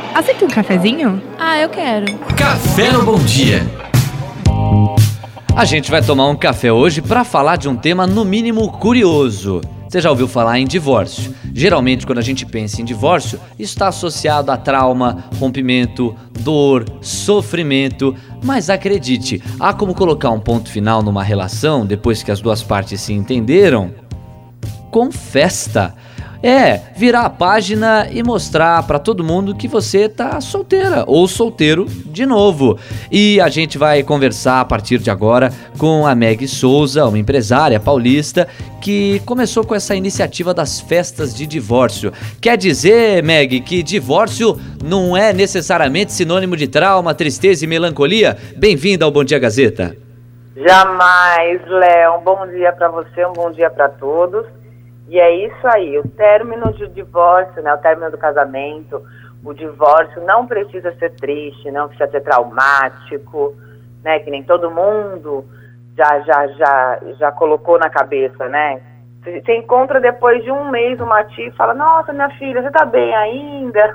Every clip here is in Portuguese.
Aceita um cafezinho? Ah, eu quero. Café no Bom Dia. A gente vai tomar um café hoje para falar de um tema no mínimo curioso. Você já ouviu falar em divórcio? Geralmente, quando a gente pensa em divórcio, isso está associado a trauma, rompimento, dor, sofrimento. Mas acredite, há como colocar um ponto final numa relação depois que as duas partes se entenderam? Com festa. Virar a página e mostrar pra todo mundo que você tá solteira ou solteiro de novo. E a gente vai conversar a partir de agora com a Meg Souza, uma empresária paulista que começou com essa iniciativa das festas de divórcio. Quer dizer, Meg, que divórcio não é necessariamente sinônimo de trauma, tristeza e melancolia? Bem-vinda ao Bom Dia Gazeta. Jamais, Léo. Um bom dia pra você, um bom dia pra todos. E é isso aí, o término do divórcio, né, o término do casamento, o divórcio não precisa ser triste, não precisa ser traumático, né, que nem todo mundo já colocou na cabeça, né. Você encontra depois de um mês uma tia e fala, nossa, minha filha, você tá bem ainda?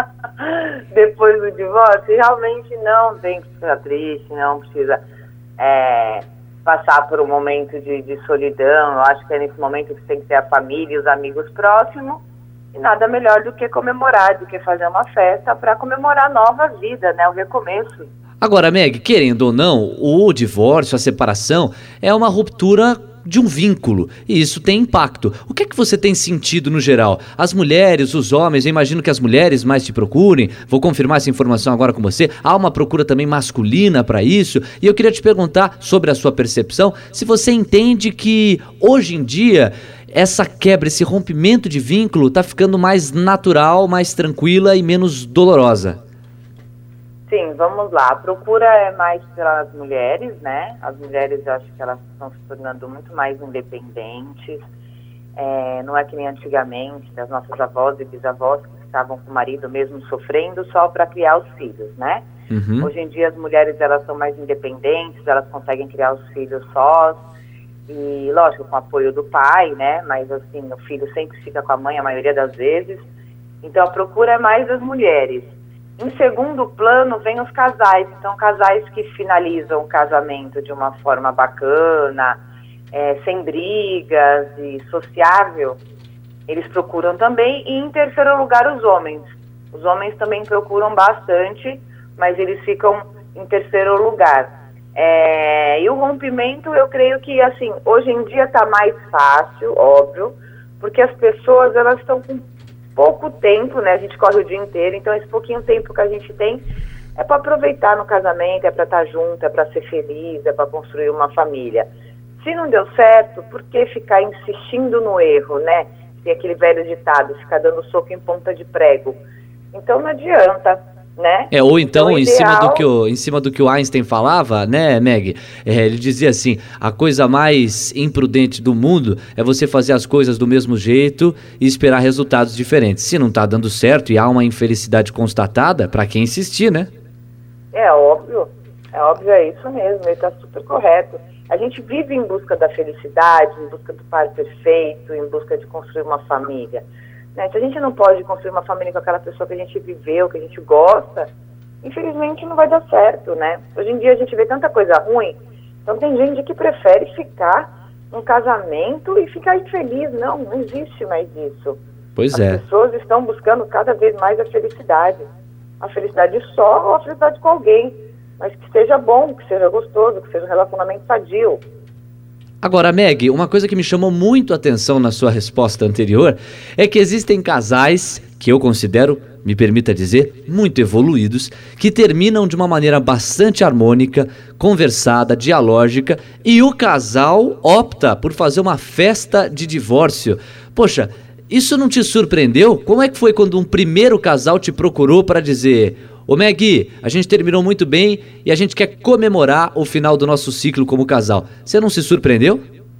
Depois do divórcio, realmente não tem que ficar triste, não precisa passar por um momento de solidão. Eu acho que é nesse momento que tem que ter a família e os amigos próximos, e nada melhor do que comemorar, do que fazer uma festa para comemorar a nova vida, né, o recomeço. Agora, Meg, querendo ou não, o divórcio, a separação, é uma ruptura de um vínculo, e isso tem impacto. O que é que você tem sentido no geral? As mulheres, os homens, eu imagino que as mulheres mais te procurem, vou confirmar essa informação agora com você, há uma procura também masculina para isso, e eu queria te perguntar sobre a sua percepção, se você entende que hoje em dia essa quebra, esse rompimento de vínculo tá ficando mais natural, mais tranquila e menos dolorosa. Sim, vamos lá. A procura é mais pelas mulheres, né? As mulheres, eu acho que elas estão se tornando muito mais independentes. Não é que nem antigamente, das nossas avós e bisavós que estavam com o marido mesmo sofrendo só para criar os filhos, né? Uhum. Hoje em dia as mulheres, elas são mais independentes, elas conseguem criar os filhos sós. E, lógico, com o apoio do pai, né? Mas, assim, o filho sempre fica com a mãe a maioria das vezes. Então, a procura é mais das mulheres. Em segundo plano, vem os casais. Então, casais que finalizam o casamento de uma forma bacana, sem brigas e sociável, eles procuram também. E, em terceiro lugar, os homens. Os homens também procuram bastante, mas eles ficam em terceiro lugar. E o rompimento, eu creio que, assim, hoje em dia está mais fácil, óbvio, porque as pessoas, elas estão com pouco tempo, né? A gente corre o dia inteiro, então esse pouquinho tempo que a gente tem é para aproveitar no casamento, é para estar junto, é para ser feliz, é para construir uma família. Se não deu certo, por que ficar insistindo no erro, né? Tem aquele velho ditado, ficar dando soco em ponta de prego. Então não adianta, né? Ou então, ideal... em cima do que o Einstein falava, né, Meg? Ele dizia assim, a coisa mais imprudente do mundo é você fazer as coisas do mesmo jeito e esperar resultados diferentes. Se não tá dando certo e há uma infelicidade constatada, pra quem insistir, né? É óbvio, é isso mesmo, ele tá super correto. A gente vive em busca da felicidade, em busca do par perfeito, em busca de construir uma família. Né? Se a gente não pode construir uma família com aquela pessoa que a gente viveu, que a gente gosta, infelizmente não vai dar certo, né? Hoje em dia a gente vê tanta coisa ruim, então tem gente que prefere ficar num casamento e ficar infeliz. Não existe mais isso. Pois As pessoas estão buscando cada vez mais a felicidade. A felicidade só ou a felicidade com alguém, mas que seja bom, que seja gostoso, que seja um relacionamento sadio. Agora, Meg, uma coisa que me chamou muito a atenção na sua resposta anterior é que existem casais que eu considero, me permita dizer, muito evoluídos, que terminam de uma maneira bastante harmônica, conversada, dialógica, e o casal opta por fazer uma festa de divórcio. Poxa, isso não te surpreendeu? Como é que foi quando um primeiro casal te procurou para dizer: ô Meg, a gente terminou muito bem e a gente quer comemorar o final do nosso ciclo como casal? Você não se surpreendeu?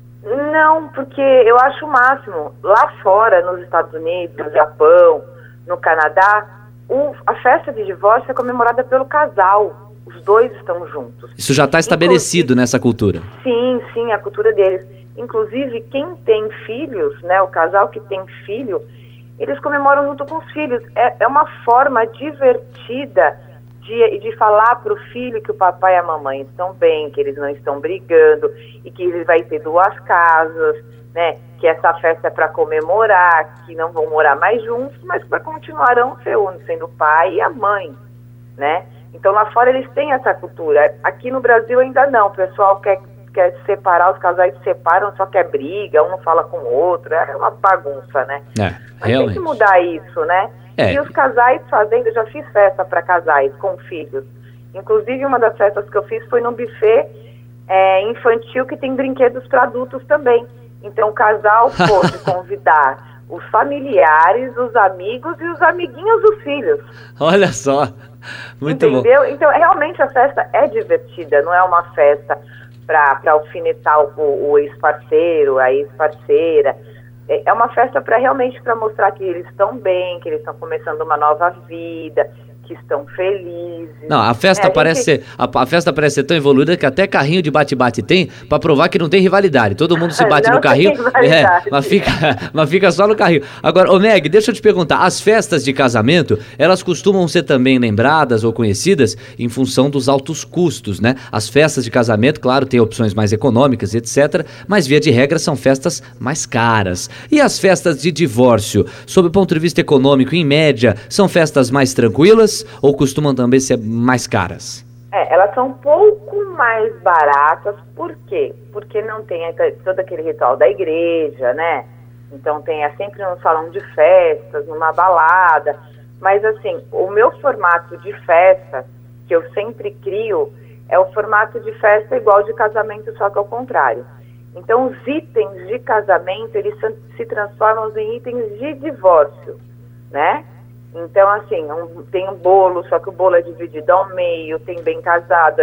Não, porque eu acho o máximo. Lá fora, nos Estados Unidos, no Japão, no Canadá, a festa de divórcio é comemorada pelo casal. Os dois estão juntos. Isso já está estabelecido nessa cultura. Sim, a cultura deles. Inclusive, quem tem filhos, né, o casal que tem filho, eles comemoram junto com os filhos. É uma forma divertida de falar para o filho que o papai e a mamãe estão bem, que eles não estão brigando e que ele vai ter 2 casas, né? Que essa festa é para comemorar, que não vão morar mais juntos, mas que continuarão sendo o pai e a mãe, né? Então lá fora eles têm essa cultura. Aqui no Brasil ainda não. O pessoal quer separar, os casais se separam, só quer briga, um não fala com o outro, é uma bagunça, né? Mas realmente tem que mudar isso, né? E os casais fazendo, eu já fiz festa para casais com filhos. Inclusive, uma das festas que eu fiz foi num buffet infantil que tem brinquedos para adultos também. Então, o casal pôde convidar os familiares, os amigos e os amiguinhos dos filhos. Olha só, muito bom. Entendeu? Então, realmente a festa é divertida, não é uma festa para alfinetar o ex-parceiro, a ex-parceira. É uma festa realmente para mostrar que eles estão bem, que eles estão começando uma nova vida, que estão felizes. Não, a festa a festa parece ser tão evoluída que até carrinho de bate-bate tem pra provar que não tem rivalidade. Todo mundo se bate no carrinho, mas fica só no carrinho. Agora, ô Meg, deixa eu te perguntar, as festas de casamento, elas costumam ser também lembradas ou conhecidas em função dos altos custos, né? As festas de casamento, claro, tem opções mais econômicas, etc., mas via de regra são festas mais caras. E as festas de divórcio, sob o ponto de vista econômico, em média, são festas mais tranquilas ou costumam também ser mais caras? Elas são um pouco mais baratas. Por quê? Porque não tem todo aquele ritual da igreja, né? Então tem sempre um salão de festas, numa balada. Mas assim, o meu formato de festa, que eu sempre crio, é o formato de festa igual de casamento, só que ao contrário. Então os itens de casamento, eles se transformam em itens de divórcio, né? Então, assim, tem um bolo, só que o bolo é dividido ao meio, tem bem casado,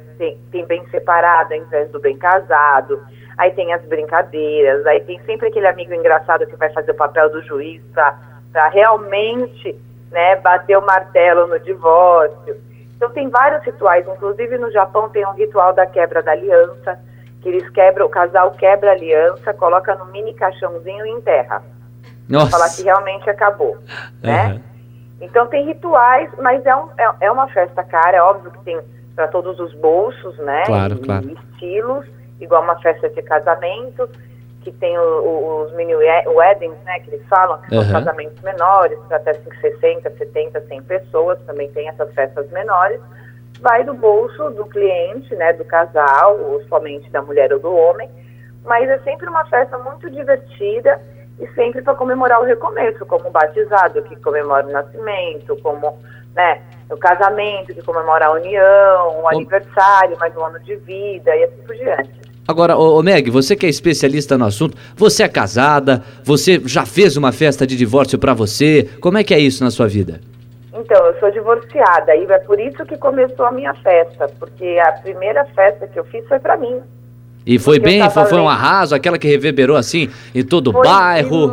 tem bem separado ao invés do bem casado, aí tem as brincadeiras, aí tem sempre aquele amigo engraçado que vai fazer o papel do juiz para realmente, né, bater o martelo no divórcio. Então tem vários rituais, inclusive no Japão tem um ritual da quebra da aliança, que eles o casal quebra a aliança, coloca no mini caixãozinho e enterra. Nossa. Pra falar que realmente acabou, né? Então tem rituais, mas é uma festa cara, é óbvio que tem para todos os bolsos, né? Claro. Estilos, igual uma festa de casamento, que tem os mini weddings, né? Que eles falam, que são casamentos menores, para até 60, 70, 100 pessoas, também tem essas festas menores. Vai do bolso do cliente, né? Do casal, ou somente da mulher ou do homem, mas é sempre uma festa muito divertida, e sempre para comemorar o recomeço, como o batizado, que comemora o nascimento, como, né, o casamento, que comemora a união, o aniversário, mais um ano de vida, e assim por diante. Agora, ô Meg, você que é especialista no assunto, você é casada, você já fez uma festa de divórcio para você, como é que é isso na sua vida? Então, eu sou divorciada, e é por isso que começou a minha festa, porque a primeira festa que eu fiz foi para mim. E foi bem, foi um arraso, aquela que reverberou assim em todo o bairro.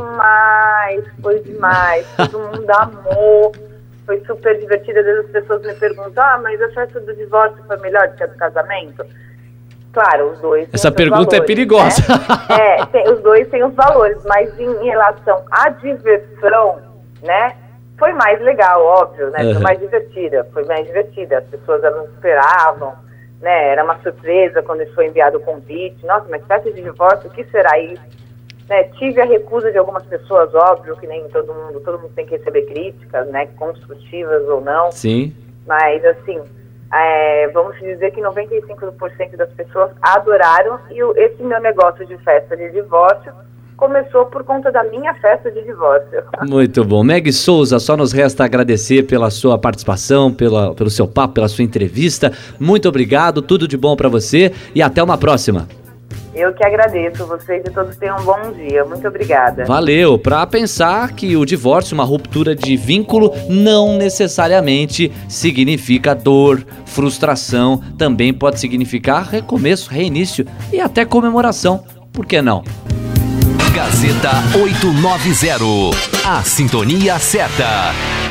Foi demais, todo mundo amou, foi super divertido. Às vezes as pessoas me perguntam, mas a festa do divórcio foi melhor do que a do casamento? Claro, os dois têm Essa pergunta valores, é perigosa. Né? Os dois têm os valores, mas em relação à diversão, né, foi mais legal, óbvio, né, foi mais divertida, as pessoas não esperavam. Né, era uma surpresa quando foi enviado o convite. Nossa, mas festa de divórcio, o que será isso? Né, tive a recusa de algumas pessoas, óbvio que nem todo mundo tem que receber críticas, né, construtivas ou não. Sim. Mas, assim, vamos dizer que 95% das pessoas adoraram, e esse meu negócio de festa de divórcio começou por conta da minha festa de divórcio. Muito bom. Meg Souza, só nos resta agradecer pela sua participação, pelo seu papo, pela sua entrevista. Muito obrigado, tudo de bom para você e até uma próxima. Eu que agradeço, vocês e todos tenham um bom dia. Muito obrigada. Valeu. Para pensar que o divórcio, uma ruptura de vínculo, não necessariamente significa dor, frustração, também pode significar recomeço, reinício e até comemoração. Por que não? Gazeta 890. A sintonia certa.